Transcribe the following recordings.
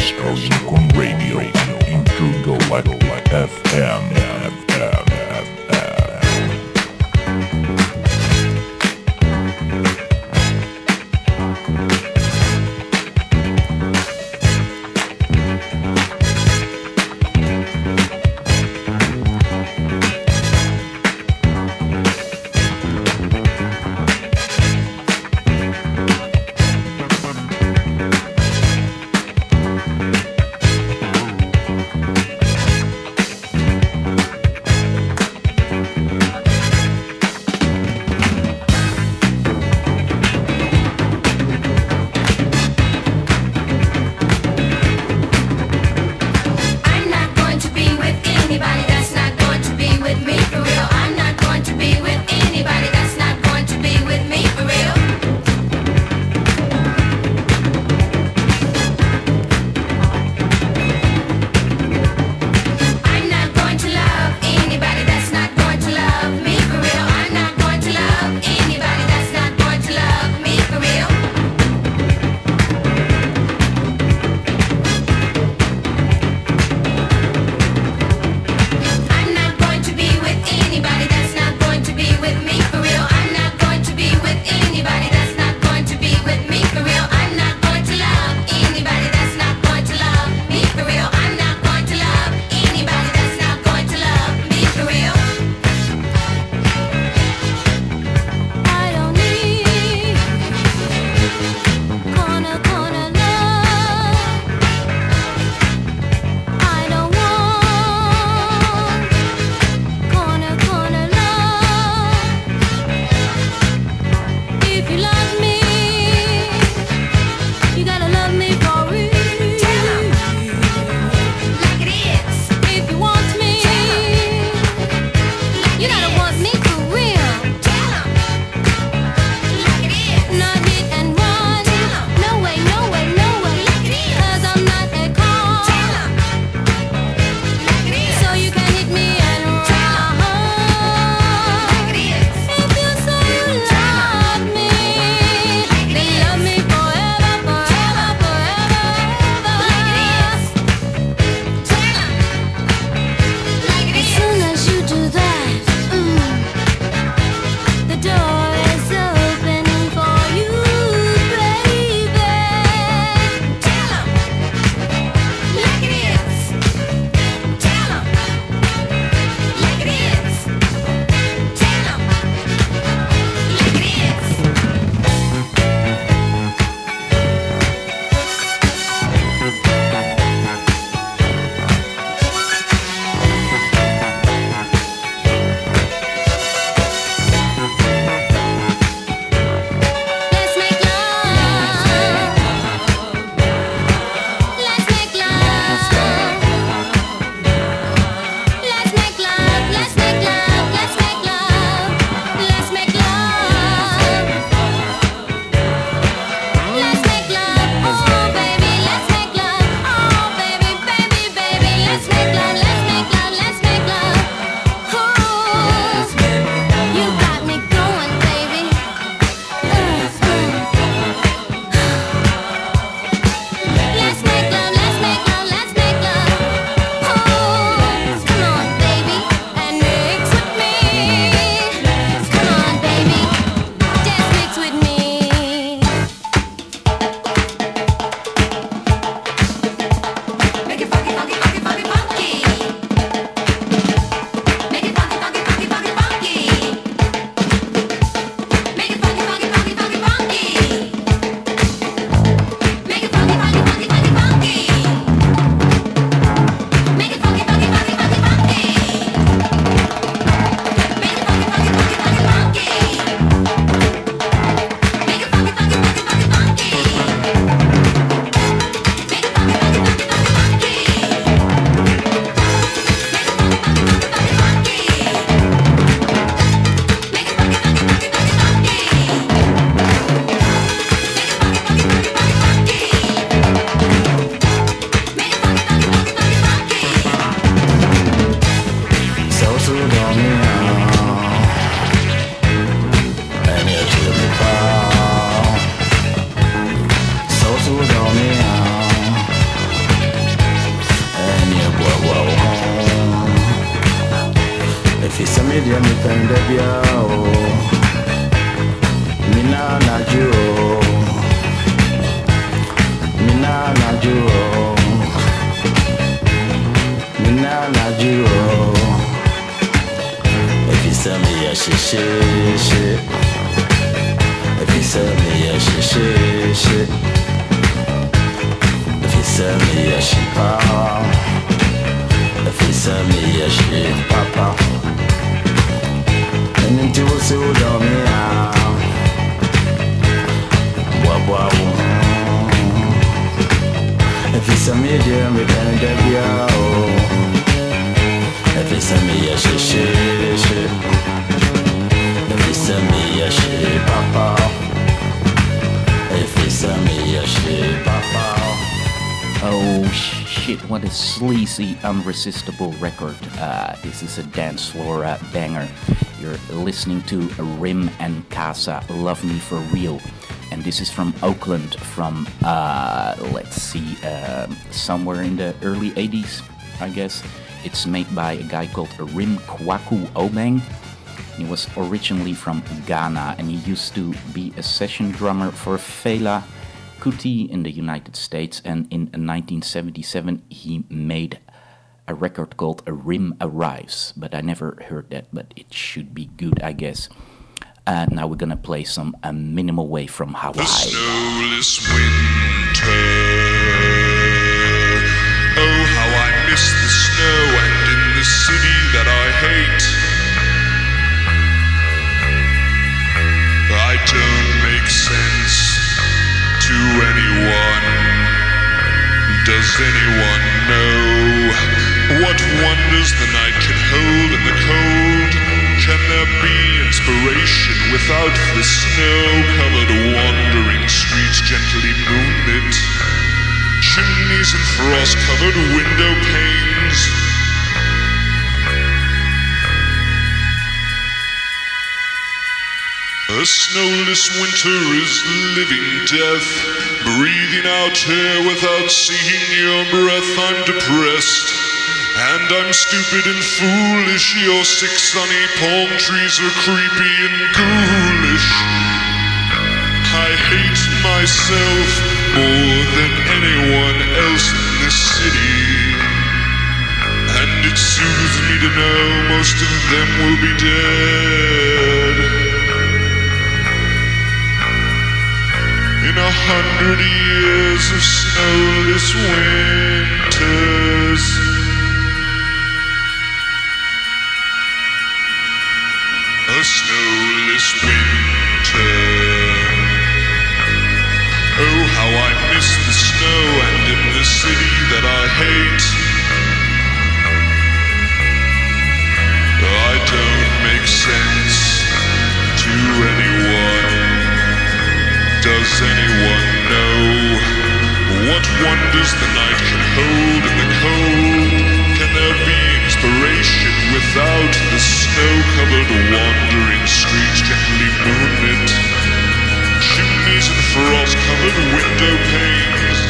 Lincoln Radio, Intergalactic FM. me a shit, shit, shit. If you send me a shit, pop. If you send me a shit, pop. And then do what's all on me now. Wow. If you send me a jam, we can get you. If you send me a shit, shit, shit. If you send me a shit, papa. If you send me a shit, papa. Oh shit, what a sleazy, unresistible record. This is a dance floor banger. You're listening to Rim and Casa, Love Me For Real. And this is from Oakland, from, somewhere in the early 80s, I guess. It's made by a guy called Rim Kwaku Obeng. He was originally from Ghana, and he used to be a session drummer for Fela Kuti in the United States. And in 1977, he made a record called Rim Arrives. But I never heard that, but it should be good, I guess. Now we're gonna play some Minimal Wave from Hawaii. The snowless winter. Oh, how I miss the snow and in the city that I hate. I don't make sense to anyone. Does anyone know what wonders the night can hold in the cold? Can there be inspiration without the snow-covered wandering streets gently moonlit? Chimneys and frost-covered window panes. A snowless winter is living death, breathing out air without seeing your breath. I'm depressed. And I'm stupid and foolish. Your 6 sunny palm trees are creepy and ghoulish. I hate myself more than anyone else in this city. And it soothes me to know most of them will be dead. In 100 years of snowless winters. A snowless winter. Oh, how I miss the snow and in the city that I hate. I don't make sense to anyone. Does anyone know what wonders the night can hold in the cold? Can there be inspiration without the snow-covered wandering streets gently moonlit? Chimneys and frost-covered window panes.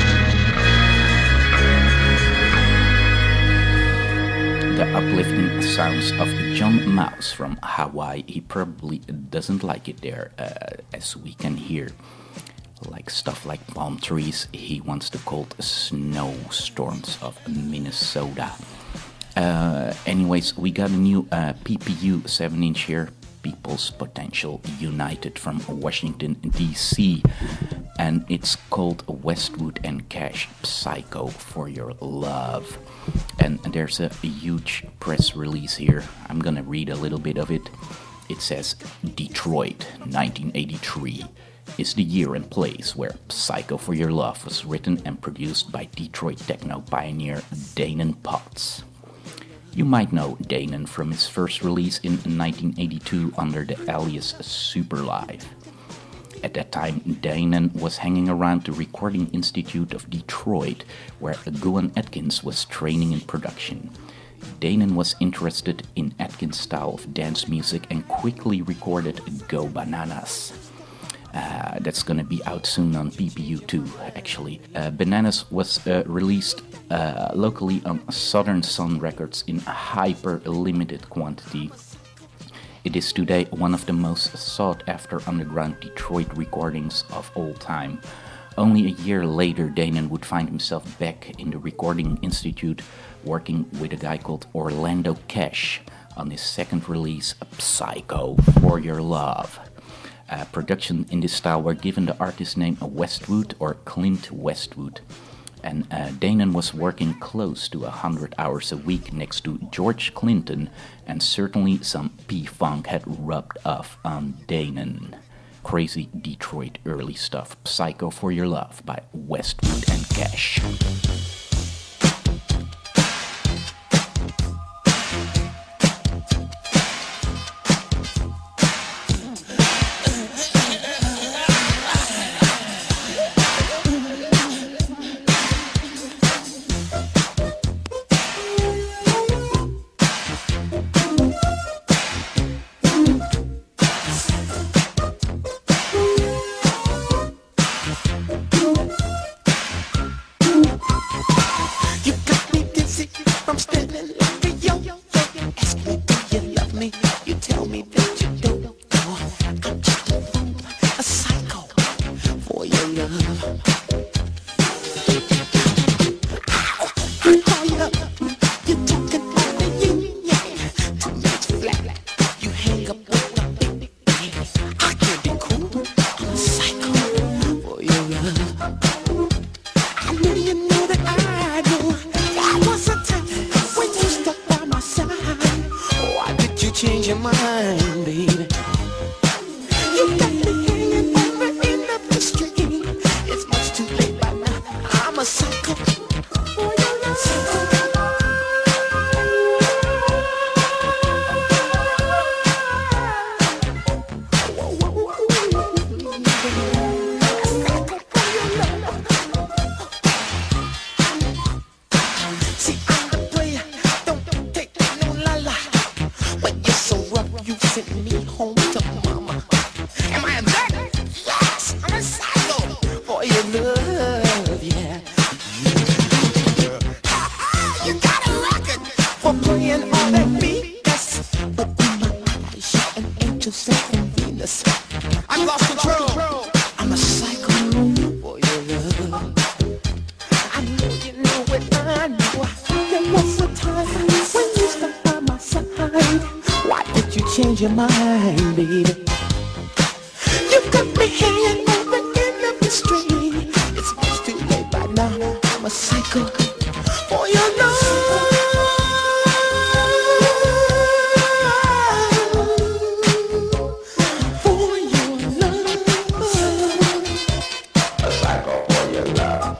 The uplifting sounds of John Mouse from Hawaii. He probably doesn't like it there, as we can hear. Like stuff like palm trees, he wants to call it snowstorms of Minnesota. Anyways, we got a new PPU 7-inch here, People's Potential United from Washington, D.C. And it's called Westwood and Cash Psycho For Your Love. And there's a huge press release here. I'm gonna read a little bit of it. It says, Detroit, 1983. Is the year and place where Psycho For Your Love was written and produced by Detroit techno pioneer Danon Potts. You might know Danon from his first release in 1982 under the alias Superlive. At that time, Danon was hanging around the Recording Institute of Detroit, where Gowan Atkins was training in production. Danon was interested in Atkins' style of dance music and quickly recorded Go Bananas. That's gonna be out soon on PPU 2, actually. Bananas was released locally on Southern Sun Records in a hyper-limited quantity. It is today one of the most sought-after underground Detroit recordings of all time. Only a year later, Danon would find himself back in the Recording Institute working with a guy called Orlando Cash on his second release, Psycho For Your Love. Production in this style were given the artist name Westwood or Clint Westwood. And Danon was working close to 100 hours a week next to George Clinton, and certainly some P-Funk had rubbed off on Danon. Crazy Detroit early stuff. Psycho for Your Love by Westwood and Cash. Change your mind, baby. You got me hanging over in the street. It's much too late by now. I'm a psycho for your love. For your love. A psycho for your love.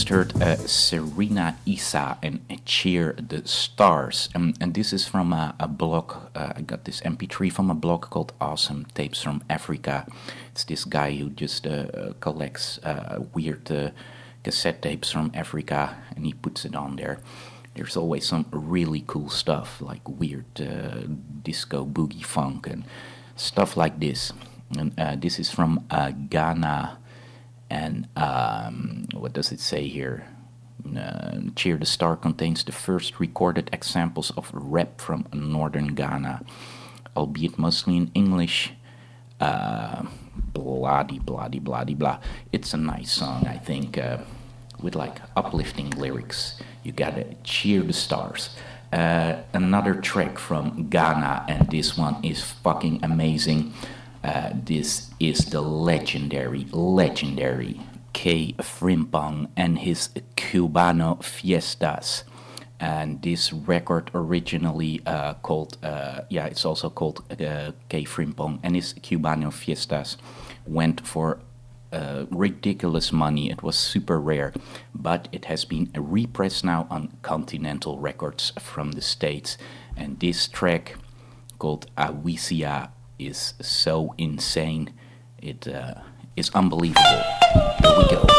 just heard Serena Issa and Cheer the Stars. And this is from a blog. I got this MP3 from a blog called Awesome Tapes from Africa. It's this guy who just collects weird cassette tapes from Africa and he puts it on there. There's always some really cool stuff like weird disco boogie funk and stuff like this. And this is from Ghana. And what does it say here? Cheer the Star contains the first recorded examples of rap from northern Ghana, albeit mostly in English. Bloody, bloody, bloody, blah. It's a nice song, I think, with like uplifting lyrics. You gotta cheer the stars. Another track from Ghana, and this one is fucking amazing. This is the legendary K. Frimpong and his Cubano Fiestas. And this record originally it's also called K. Frimpong and his Cubano Fiestas went for ridiculous money. It was super rare, but it has been repressed now on Continental Records from the States. And this track called Awisia is so insane. It is unbelievable. Here we go.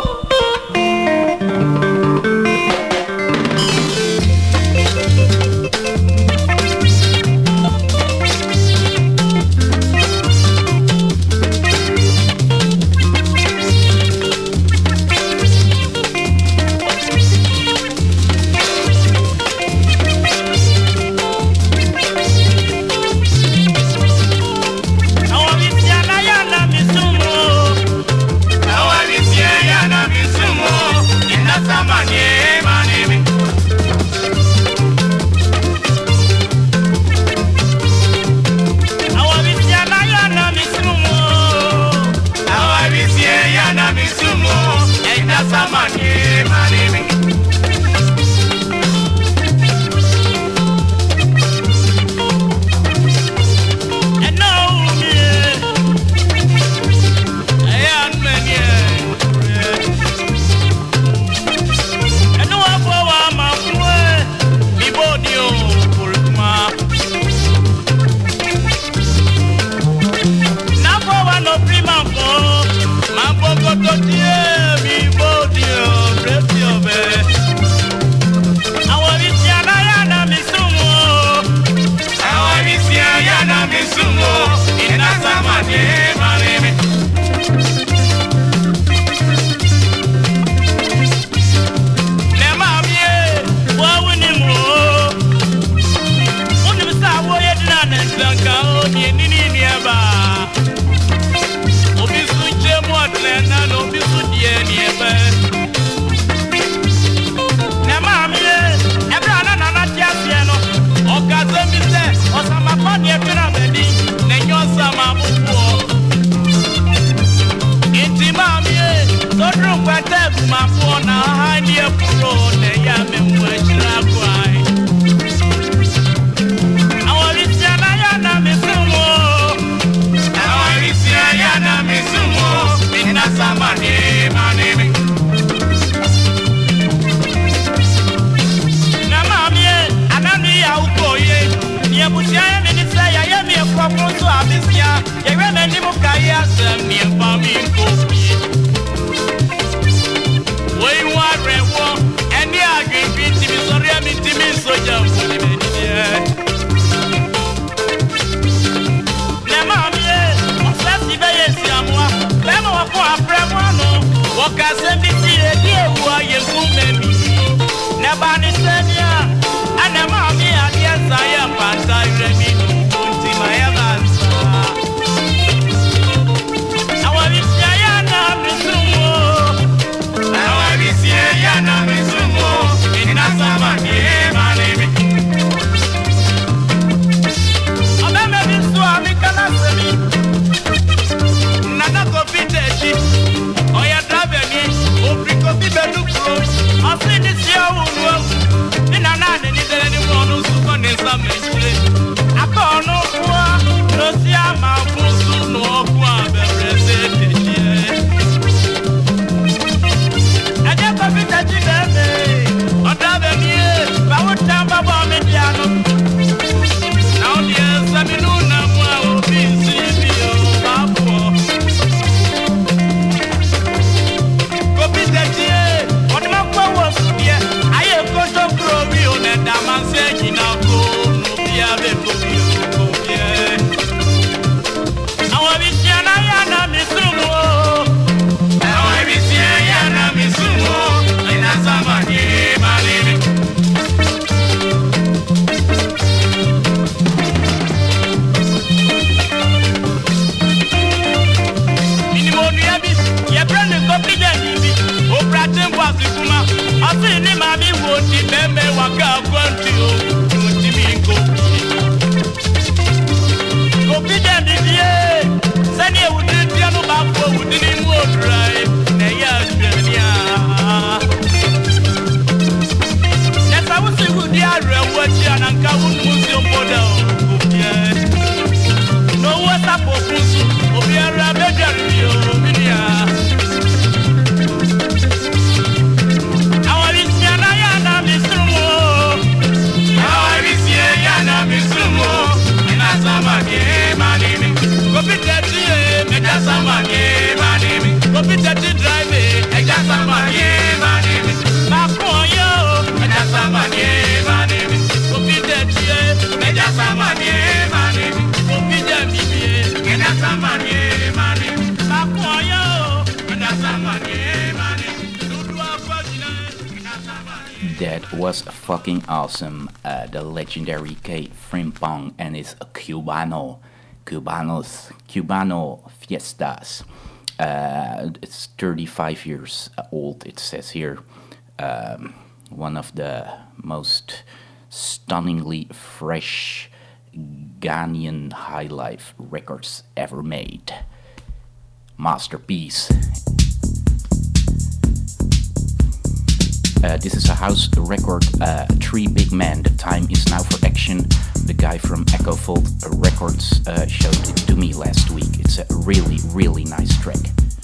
That was fucking awesome. The legendary K. Frimpong and his Cubano Fiestas. It's 35 years old, it says here. One of the most stunningly fresh Ghanaian high life records ever made. Masterpiece. This is a house record, Three Big Men. The time is now for action. The guy from Echo Vault Records showed it to me last week. It's a really, really nice track.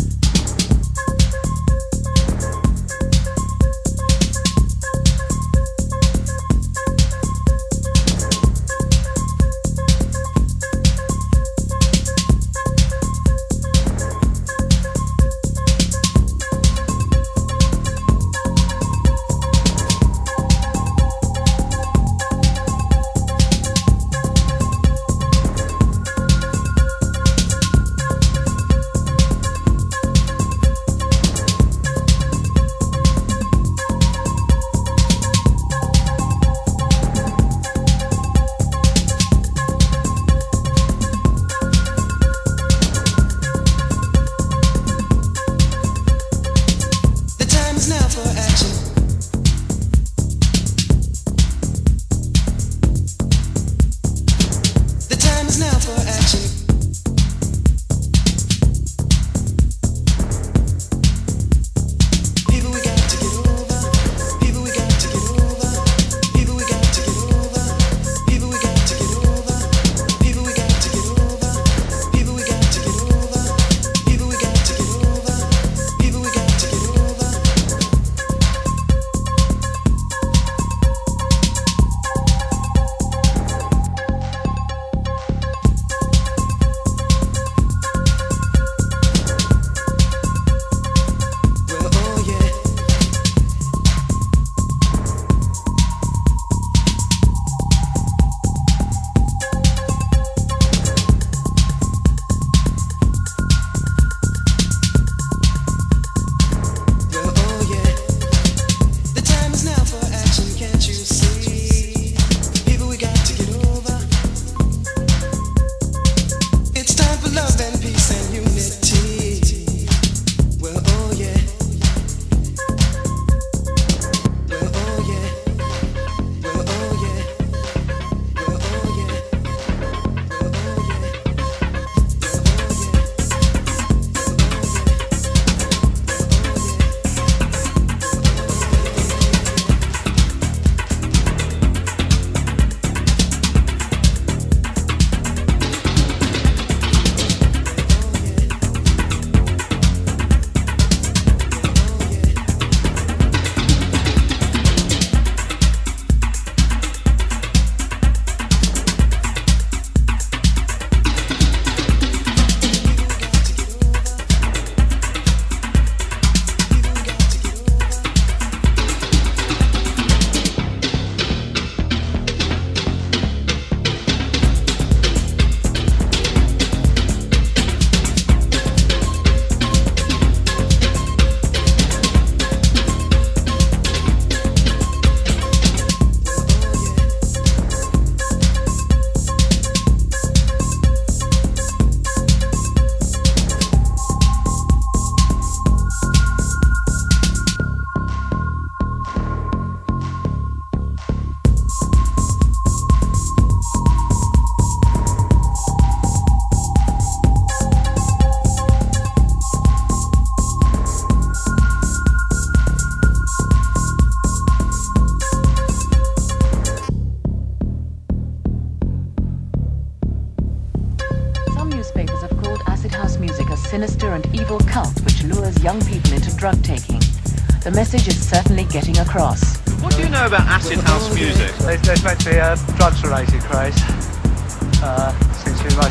sinister and evil cult which lures young people into drug taking. The message is certainly getting across. What do you know about acid house music? There's meant to be a drugs-related craze. Seems to be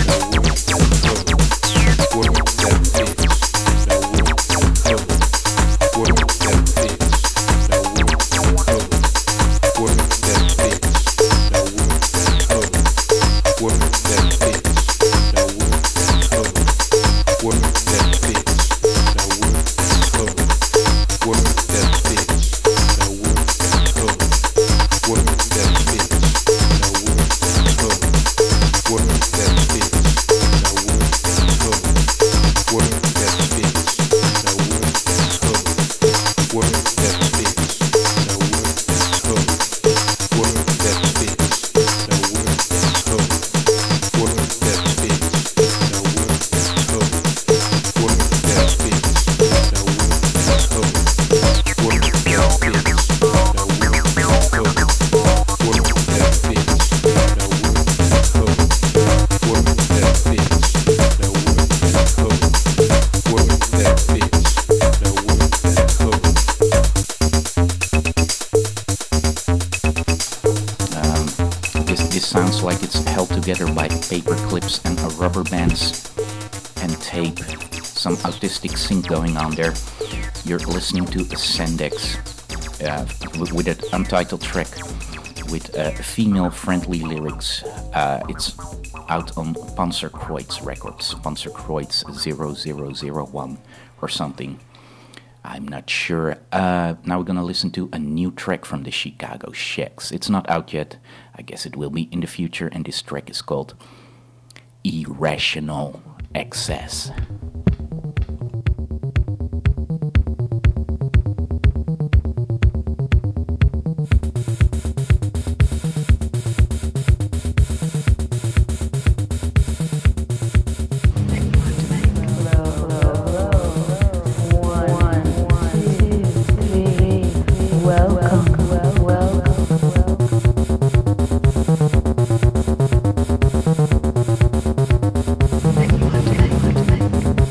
Sounds like it's held together by paper clips and rubber bands and tape. Some autistic sync going on there. You're listening to Sandex with an untitled track with female-friendly lyrics. It's out on Panzerkreuz Records, Panzerkreuz 0001 or something. I'm not sure. Now we're gonna listen to a new track from the Chicago Shacks. It's not out yet. I guess it will be in the future, and this track is called Irrational Excess. Welcome.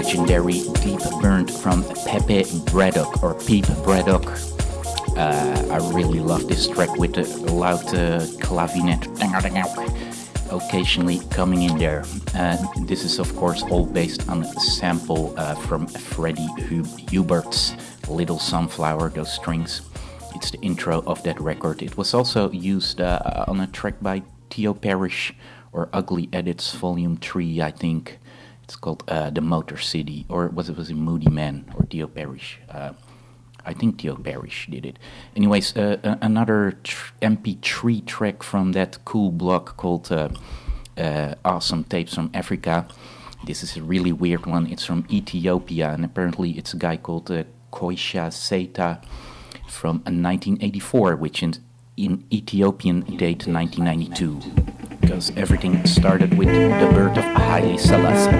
legendary Deep Burnt from Pepe Braddock, or Peep Braddock. I really love this track with the loud clavinet occasionally coming in there. This is of course all based on a sample from Freddie Hubert's Little Sunflower, those strings. It's the intro of that record. It was also used on a track by Theo Parrish, or Ugly Edits Volume 3, I think. It's called The Motor City, or was it Moody Man or Theo Parrish? I think Theo Parrish did it. Anyways, another MP3 track from that cool blog called Awesome Tapes from Africa. This is a really weird one. It's from Ethiopia, and apparently it's a guy called Koisha Seita from 1984, which in Ethiopian date 1992, because everything started with the birth of Haile Selassie.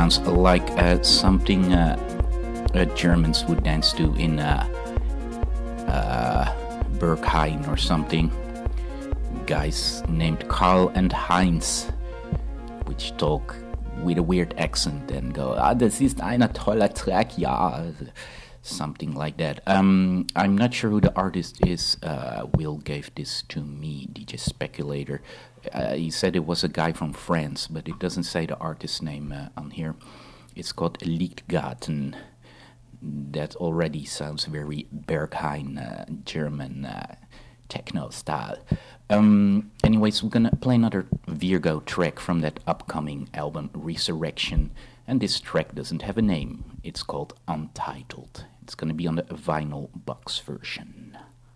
sounds like something Germans would dance to in Berghain or something. Guys named Karl and Heinz, which talk with a weird accent and go, das ist ein toller Track, ja. Something like that. I'm not sure who the artist is. Will gave this to me, DJ Speculator. He said it was a guy from France, but it doesn't say the artist's name on here. It's called Lichtgarten. That already sounds very Berghain, German techno style. Anyways, we're gonna play another Virgo track from that upcoming album, Resurrection. And this track doesn't have a name. It's called Untitled. It's gonna be on the vinyl box version.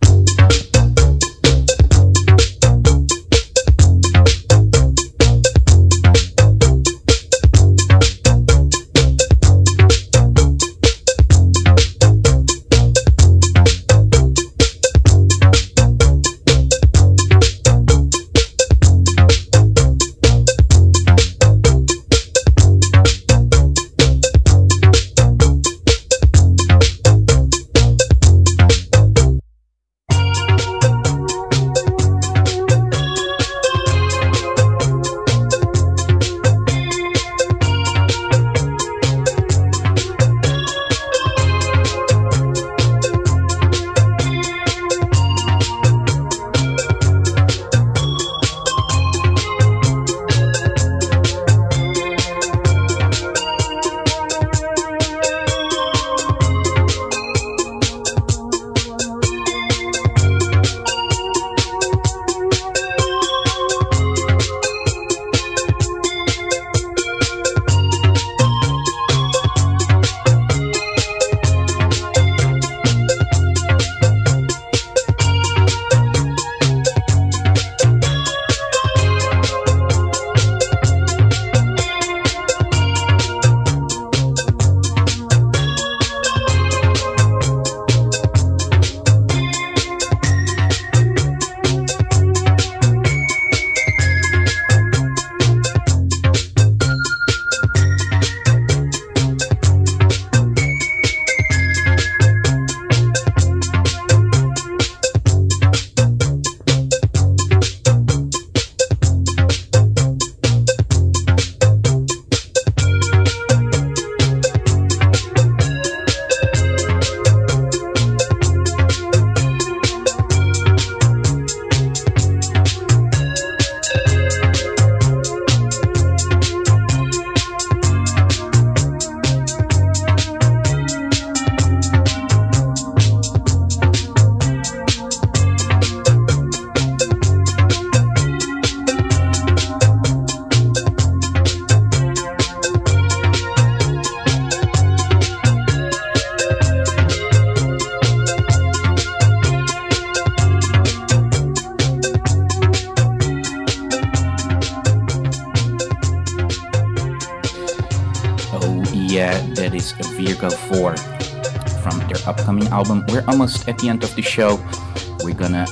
That is Virgo 4 from their upcoming album. We're almost at the end of the show. We're gonna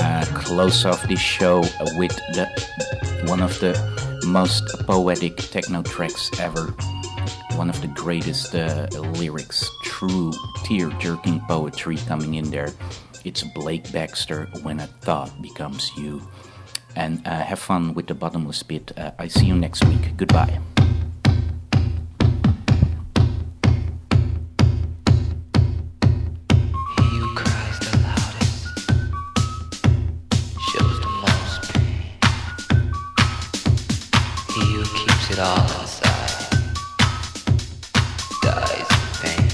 close off this show with one of the most poetic techno tracks ever. One of the greatest lyrics, true tear-jerking poetry coming in there. It's Blake Baxter, When a Thought Becomes You. And have fun with the bottomless pit. I see you next week. Goodbye. All inside dies in pain.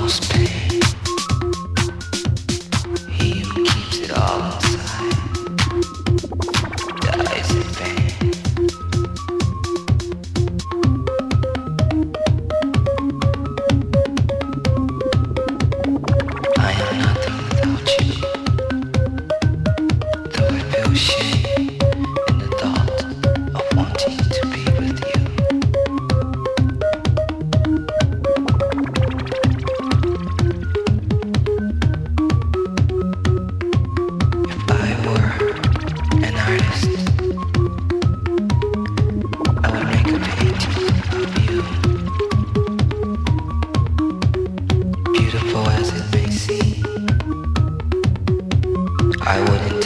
most pain. He who keeps it all inside dies in pain. I am nothing without you, though I feel shame in the thought of wanting to be with you. If I were an artist, I would make a painting of you, beautiful as it may seem. I wouldn't